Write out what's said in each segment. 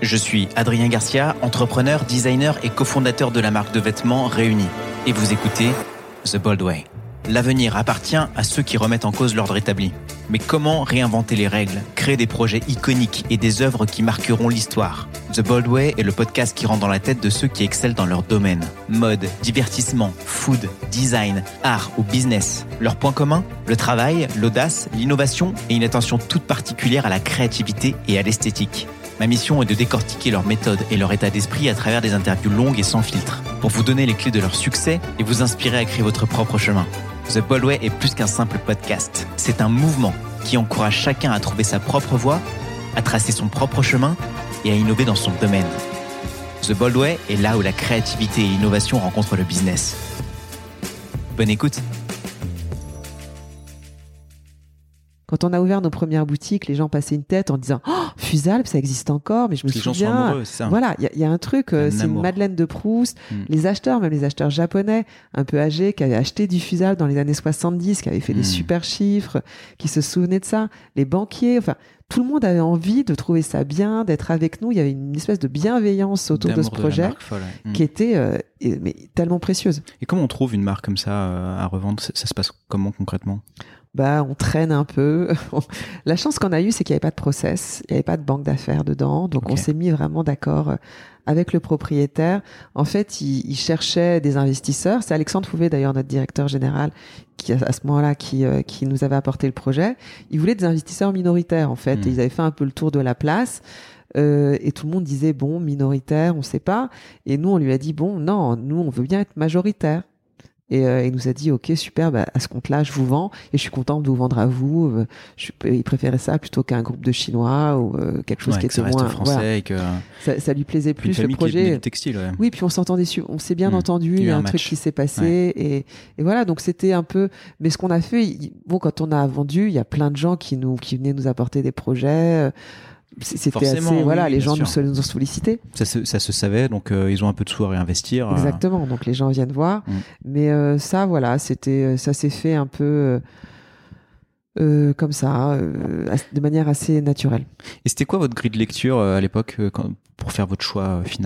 Je suis Adrien Garcia, entrepreneur, designer et cofondateur de la marque de vêtements Réunis. Et vous écoutez The Bold Way. L'avenir appartient à ceux qui remettent en cause l'ordre établi. Mais comment réinventer les règles, créer des projets iconiques et des œuvres qui marqueront l'histoire ? The Bold Way est le podcast qui rentre dans la tête de ceux qui excellent dans leur domaine. Mode, divertissement, food, design, art ou business. Leur point commun ? Le travail, l'audace, l'innovation et une attention toute particulière à la créativité et à l'esthétique. Ma mission est de décortiquer leurs méthodes et leur état d'esprit à travers des interviews longues et sans filtre, pour vous donner les clés de leur succès et vous inspirer à créer votre propre chemin. The Bold Way est plus qu'un simple podcast. C'est un mouvement qui encourage chacun à trouver sa propre voie, à tracer son propre chemin et à innover dans son domaine. The Bold Way est là où la créativité et l'innovation rencontrent le business. Bonne écoute. Quand on a ouvert nos premières boutiques, les gens passaient une tête en disant « Oh, Fusalp, ça existe encore !» Mais je me souviens... Les gens sont amoureux, c'est ça. Voilà, il y a un truc, c'est une Madeleine de Proust. Les acheteurs, même les acheteurs japonais, un peu âgés, qui avaient acheté du Fusalp dans les années 70, qui avaient fait des super chiffres, qui se souvenaient de ça. Les banquiers, enfin... Tout le monde avait envie de trouver ça bien, d'être avec nous. Il y avait une espèce de bienveillance autour de ce projet qui était mais tellement précieuse. Et comment on trouve une marque comme ça à revendre ? Ça se passe comment concrètement ? On traîne un peu. La chance qu'on a eue, c'est qu'il n'y avait pas de process, il n'y avait pas de banque d'affaires dedans. Donc, on s'est mis vraiment d'accord avec le propriétaire. En fait, il cherchait des investisseurs. C'est Alexandre Fouvet, d'ailleurs, notre directeur général, qui, à ce moment-là, qui nous avait apporté le projet. Il voulait des investisseurs minoritaires, en fait. Et ils avaient fait un peu le tour de la place. Et tout le monde disait, bon, minoritaire, on sait pas. Et nous, on lui a dit, bon, non, nous, on veut bien être majoritaire. Et il nous a dit, ok, super, à ce compte-là, je vous vends et je suis content de vous vendre à vous. Il préférait ça plutôt qu'un groupe de Chinois ou quelque chose qui était moins français. Voilà. Et que ça lui plaisait plus le projet. Qui est du textile, ouais. Oui, puis on s'entendait, on s'est bien entendu. Il y a un truc qui s'est passé et voilà. Donc c'était un peu. Mais ce qu'on a fait, quand on a vendu, il y a plein de gens qui venaient nous apporter des projets. C'était forcément, assez, les gens nous ont sollicités. Ça se savait, donc ils ont un peu de sous à réinvestir. Exactement, donc les gens viennent voir. Mais ça, voilà, ça s'est fait un peu comme ça, de manière assez naturelle. Et c'était quoi votre grille de lecture à l'époque pour faire votre choix final ?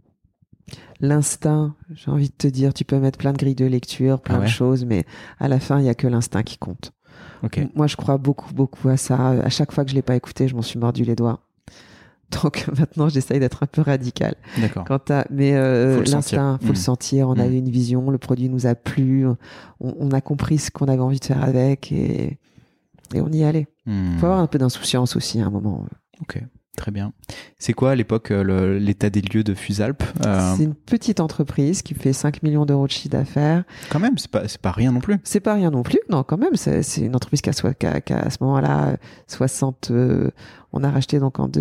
L'instinct, j'ai envie de te dire, tu peux mettre plein de grilles de lecture, plein de choses, mais à la fin, il n'y a que l'instinct qui compte. Okay. Moi, je crois beaucoup à ça. À chaque fois que je l'ai pas écouté, je m'en suis mordu les doigts. Donc maintenant, j'essaye d'être un peu radical. D'accord. Mais l'instinct, faut le sentir. On avait une vision, le produit nous a plu, on a compris ce qu'on avait envie de faire avec et on y allait. Faut avoir un peu d'insouciance aussi à un moment. Ok. Très bien. C'est quoi à l'époque l'état des lieux de Fusalp ? C'est une petite entreprise qui fait 5 millions d'euros de chiffre d'affaires. Quand même, c'est pas rien non plus. C'est pas rien non plus, non, quand même. C'est une entreprise qui a à ce moment-là 60. On a racheté donc en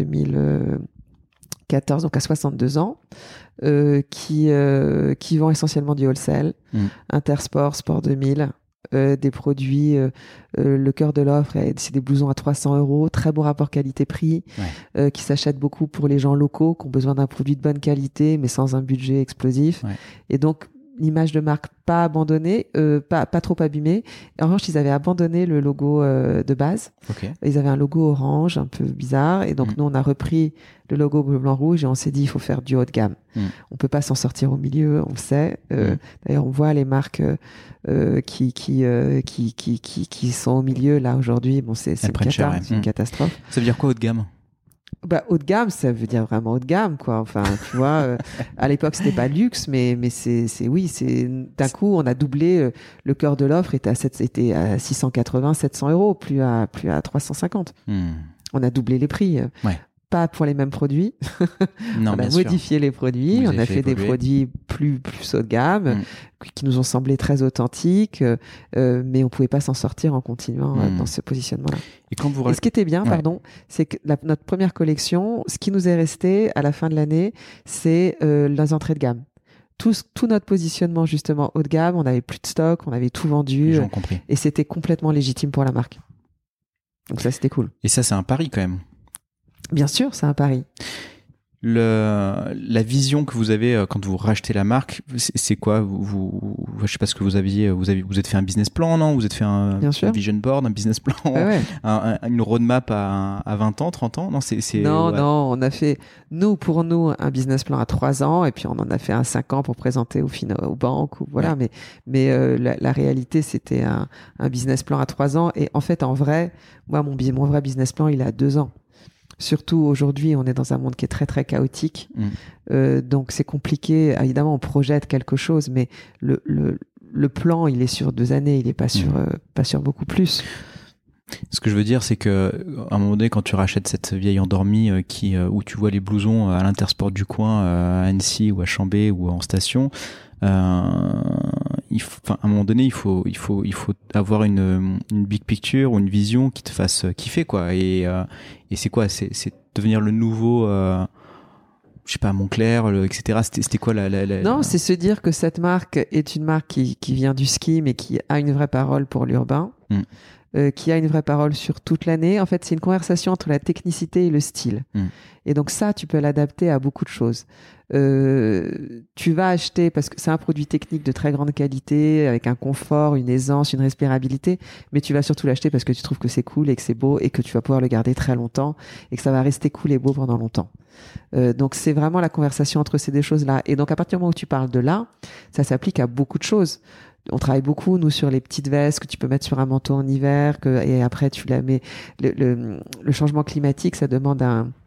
2014, donc à 62 ans, qui vend essentiellement du wholesale, Intersport, Sport 2000. Des produits, le cœur de l'offre, c'est des blousons à 300 €, très bon rapport qualité-prix, qui s'achètent beaucoup pour les gens locaux qui ont besoin d'un produit de bonne qualité, mais sans un budget explosif. Et donc, l'image de marque pas abandonnée, pas trop abîmée. En revanche, ils avaient abandonné le logo de base. Ils avaient un logo orange, un peu bizarre. Et donc, nous, on a repris le logo bleu, blanc, rouge et on s'est dit, il faut faire du haut de gamme. On peut pas s'en sortir au milieu, on le sait. D'ailleurs, on voit les marques qui sont au milieu là aujourd'hui. Bon, c'est une catastrophe. Ça veut dire quoi haut de gamme ? Haut de gamme, ça veut dire vraiment haut de gamme, quoi. Enfin, tu vois, à l'époque, c'était pas luxe, mais c'est d'un coup, on a doublé le cœur de l'offre était à 680, 700 €, plus à 350. On a doublé les prix. Pas pour les mêmes produits. Non, on a modifié les produits, on a fait des produits plus haut de gamme, qui nous ont semblé très authentiques, mais on pouvait pas s'en sortir en continuant dans ce positionnement-là. Et ce qui était bien, c'est que notre première collection, ce qui nous est resté à la fin de l'année, c'est les entrées de gamme. Tout notre positionnement justement haut de gamme, on n'avait plus de stock, on avait tout vendu, et c'était complètement légitime pour la marque. Donc ça, c'était cool. Et ça, c'est un pari quand même. Bien sûr, c'est un pari. La vision que vous avez quand vous rachetez la marque, c'est quoi? Je sais pas ce que vous aviez. Vous êtes fait un business plan, non? Vous êtes fait un vision board, un business plan, ouais. une roadmap à 20 ans, 30 ans? Non, Non, on a fait, pour nous, un business plan à 3 ans, et puis on en a fait un 5 ans pour présenter aux banques, ou voilà. Ouais. Mais la réalité, c'était un business plan à 3 ans. Et en fait, en vrai, moi, mon vrai business plan, il est à 2 ans. Surtout aujourd'hui, on est dans un monde qui est très très chaotique, donc c'est compliqué. Évidemment, on projette quelque chose, mais le plan, il est sur 2 années, il est pas sur beaucoup plus. Ce que je veux dire, c'est que à un moment donné, quand tu rachètes cette vieille endormie où tu vois les blousons à l'Intersport du coin, à Annecy ou à Chambé ou en station, à un moment donné, il faut avoir une big picture ou une vision qui te fasse kiffer, quoi. Et c'est quoi? C'est devenir le nouveau, je sais pas, Moncler, etc. C'était quoi Non, c'est se dire que cette marque est une marque qui vient du ski, mais qui a une vraie parole pour l'urbain. Qui a une vraie parole sur toute l'année. En fait, c'est une conversation entre la technicité et le style. Et donc ça, tu peux l'adapter à beaucoup de choses. Tu vas acheter, parce que c'est un produit technique de très grande qualité, avec un confort, une aisance, une respirabilité, mais tu vas surtout l'acheter parce que tu trouves que c'est cool et que c'est beau et que tu vas pouvoir le garder très longtemps et que ça va rester cool et beau pendant longtemps. Donc c'est vraiment la conversation entre ces deux choses-là. Et donc à partir du moment où tu parles de là, ça s'applique à beaucoup de choses. On travaille beaucoup, nous, sur les petites vestes que tu peux mettre sur un manteau en hiver, et après tu la mets. Le changement climatique, ça demande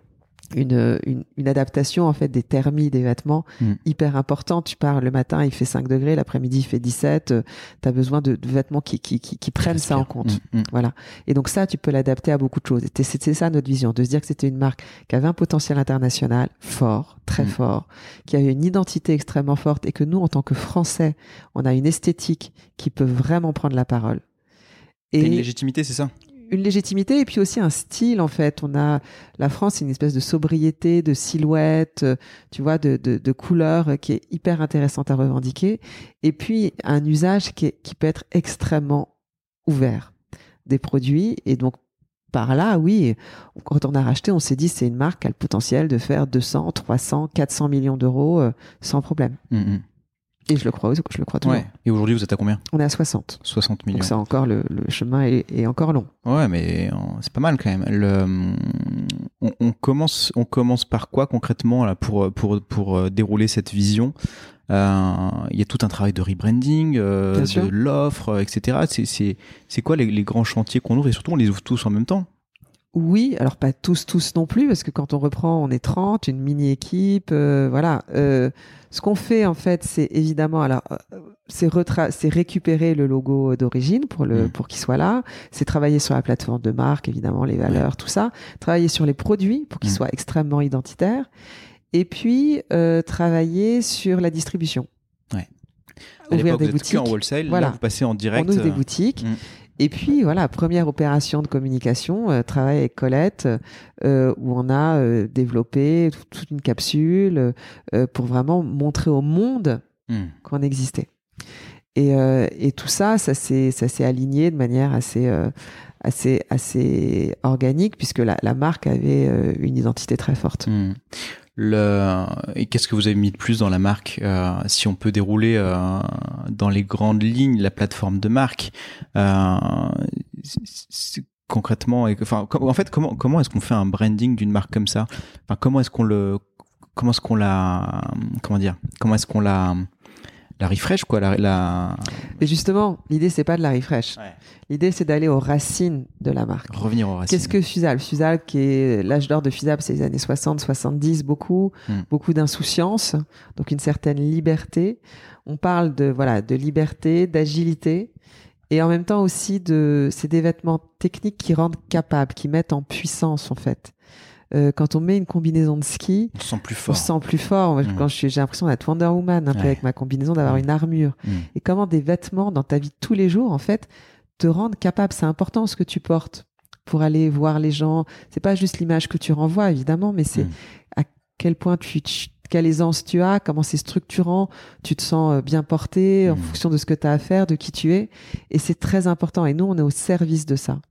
une adaptation en fait des thermies des vêtements hyper important. Tu pars le matin, il fait 5 degrés, l'après-midi il fait 17. Tu as besoin de vêtements qui prennent ça en compte. Voilà. Et donc ça, tu peux l'adapter à beaucoup de choses. Et c'était ça notre vision, de se dire que c'était une marque qui avait un potentiel international fort, très fort, qui avait une identité extrêmement forte, et que nous, en tant que Français, on a une esthétique qui peut vraiment prendre la parole. Et une légitimité, c'est ça? Une légitimité, et puis aussi un style, en fait. La France, c'est une espèce de sobriété, de silhouette, tu vois, de couleurs qui est hyper intéressante à revendiquer. Et puis, un usage qui peut être extrêmement ouvert des produits. Et donc, par là, oui, quand on a racheté, on s'est dit, c'est une marque qui a le potentiel de faire 200, 300, 400 millions d'euros sans problème. Et je le crois toujours. Et aujourd'hui, vous êtes à combien? On est à 60. 60 millions. Donc ça, encore, le chemin est encore long. Ouais, mais c'est pas mal quand même. On commence par quoi concrètement là, pour dérouler cette vision? Il y a tout un travail de rebranding, de l'offre, etc. C'est quoi les grands chantiers qu'on ouvre, et surtout on les ouvre tous en même temps? Oui, alors pas tous non plus, parce que quand on reprend, on est 30, une mini-équipe, voilà. Ce qu'on fait, en fait, c'est évidemment, c'est récupérer le logo d'origine pour qu'il soit là. C'est travailler sur la plateforme de marque, évidemment, les valeurs, tout ça. Travailler sur les produits pour qu'ils soient extrêmement identitaires. Et puis, travailler sur la distribution. Ouais. Ouvrir des vous boutiques. Êtes en wholesale, là, vous passez en direct. On ouvre des boutiques. Et puis voilà, première opération de communication, travail avec Colette, où on a développé toute une capsule pour vraiment montrer au monde qu'on existait. Et tout ça s'est aligné de manière assez organique, puisque la marque avait une identité très forte. Et qu'est-ce que vous avez mis de plus dans la marque, si on peut dérouler dans les grandes lignes la plateforme de marque, concrètement, en fait, comment est-ce qu'on fait un branding d'une marque comme ça? Enfin, comment est-ce qu'on la refresh, quoi, Et justement, l'idée, c'est pas de la refresh. Ouais. L'idée, c'est d'aller aux racines de la marque. Revenir aux racines. Qu'est-ce que Fusal? Fusal, qui est l'âge d'or de Fusal, c'est les années 60, 70, beaucoup d'insouciance, donc une certaine liberté. On parle de liberté, d'agilité, et en même temps aussi c'est des vêtements techniques qui rendent capables, qui mettent en puissance, en fait. Quand on met une combinaison de ski, on se sent plus fort. Quand j'ai l'impression d'être Wonder Woman, un peu avec ma combinaison, d'avoir une armure. Et comment des vêtements dans ta vie de tous les jours, en fait, te rendent capable. C'est important ce que tu portes pour aller voir les gens. C'est pas juste l'image que tu renvoies, évidemment, mais c'est à quel point quelle aisance tu as, comment c'est structurant, tu te sens bien porté en fonction de ce que tu as à faire, de qui tu es. Et c'est très important. Et nous, on est au service de ça.